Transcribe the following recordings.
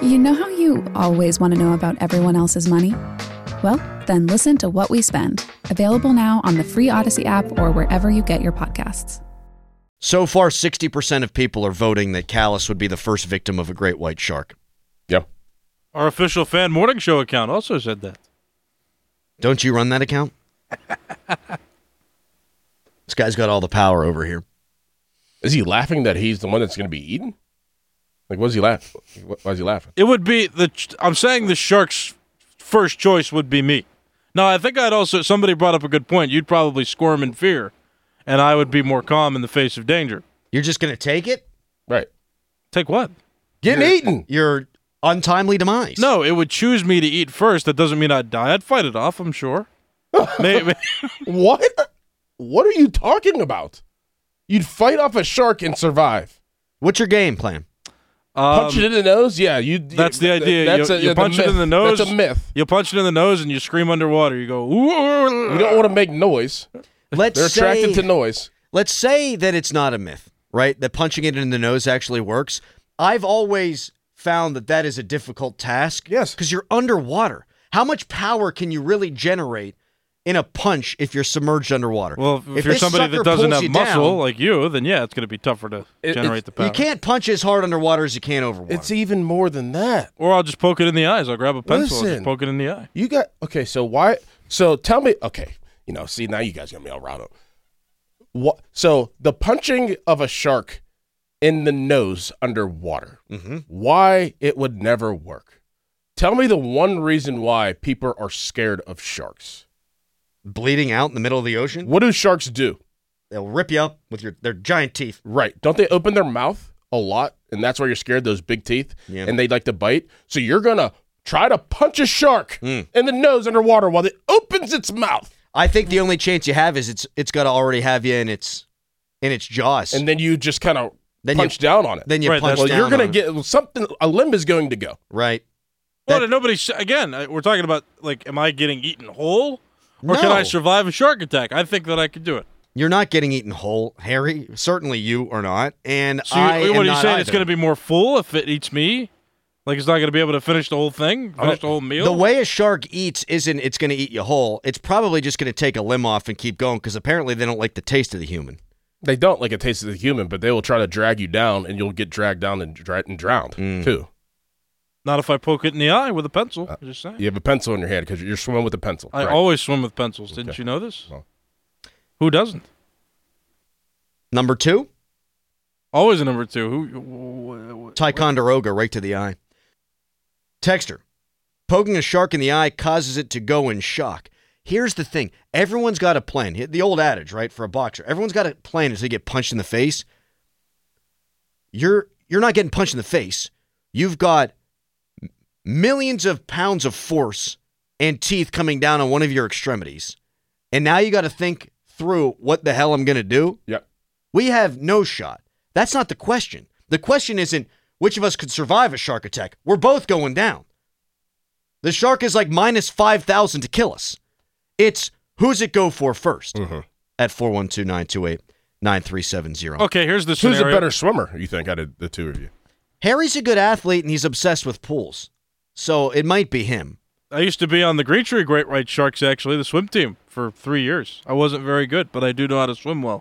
You know how you always want to know about everyone else's money? Well, then listen to What We Spend, available now on the free Odyssey app or wherever you get your podcasts. So far, 60% of people are voting that Callis would be the first victim of a great white shark. Yep. Our official fan morning show account also said that. Don't you run that account? This guy's got all the power over here. Is he laughing that he's the one that's going to be eaten? Like, what is he laughing? Why is he laughing? It would be I'm saying the Sharks' first choice would be me. Now, I think somebody brought up a good point. You'd probably squirm in fear, and I would be more calm in the face of danger. You're just going to take it? Right. Take what? Getting eaten. Your untimely demise. No, it would choose me to eat first. That doesn't mean I'd die. I'd fight it off, I'm sure. Maybe. What? What are you talking about? You'd fight off a shark and survive. What's your game plan? Punch it in the nose? Yeah. That's the idea. You punch it in the nose. That's a myth. You punch it in the nose and you scream underwater. You go, ooh. You don't want to make noise. They're attracted to noise. Let's say that it's not a myth, right? That punching it in the nose actually works. I've always found that is a difficult task. Yes. Because you're underwater. How much power can you really generate in a punch if you're submerged underwater? Well, if you're somebody that doesn't have muscle like you, then yeah, it's going to be tougher to generate the power. You can't punch as hard underwater as you can over water. It's even more than that. Or I'll just poke it in the eyes. I'll grab a pencil and just poke it in the eye. You got, okay, so why, so tell me, okay, see, now you guys got me all riled up. What? So the punching of a shark in the nose underwater, why it would never work. Tell me the one reason why people are scared of sharks. Bleeding out in the middle of the ocean? What do sharks do? They'll rip you up with their giant teeth. Right. Don't they open their mouth a lot? And that's why you're scared, those big teeth? Yeah. And they like to bite? So you're going to try to punch a shark in the nose underwater while it opens its mouth. I think the only chance you have is it's got to already have you in its jaws. And then you just kind of punch down on it. Then you punch down on it. You're going to get something, a limb is going to go. Right. Well, again, we're talking about, like, am I getting eaten whole? Or can I survive a shark attack? I think that I could do it. You're not getting eaten whole, Harry. Certainly you are not. And so what are you saying? Either. It's going to be more full if it eats me? Like it's not going to be able to finish the whole thing? Finish the whole meal? The way a shark eats isn't it's going to eat you whole. It's probably just going to take a limb off and keep going because apparently they don't like the taste of the human. They don't like a taste of the human, but they will try to drag you down and you'll get dragged down and drowned too. Not if I poke it in the eye with a pencil. Just saying. You have a pencil in your hand because you're swimming with a pencil. I always swim with pencils. Didn't you know this? No. Who doesn't? Number 2? Always a number 2. Ticonderoga, right to the eye. Texter. Poking a shark in the eye causes it to go in shock. Here's the thing. Everyone's got a plan. The old adage, right, for a boxer. Everyone's got a plan until they get punched in the face. You're not getting punched in the face. You've got millions of pounds of force and teeth coming down on one of your extremities. And now you got to think through what the hell I'm going to do. Yep. We have no shot. That's not the question. The question isn't which of us could survive a shark attack. We're both going down. The shark is like minus 5,000 to kill us. It's who's it go for first at 412-928-9370. Okay, here's the scenario. Who's a better swimmer, you think, out of the two of you? Harry's a good athlete, and he's obsessed with pools. So it might be him. I used to be on the Green Tree Great White Sharks, actually, the swim team, for 3 years. I wasn't very good, but I do know how to swim well.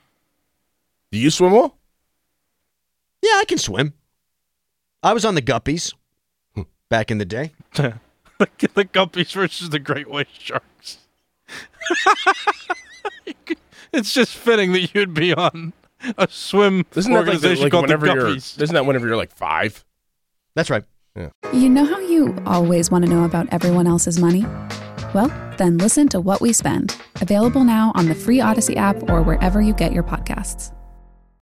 Do you swim well? Yeah, I can swim. I was on the Guppies back in the day. The Guppies versus the Great White Sharks. It's just fitting that you'd be on a swim organization called the Guppies. Isn't that whenever you're like 5? That's right. Yeah. You know how you always want to know about everyone else's money? Well, then listen to What We Spend, available now on the free Odyssey app or wherever you get your podcasts.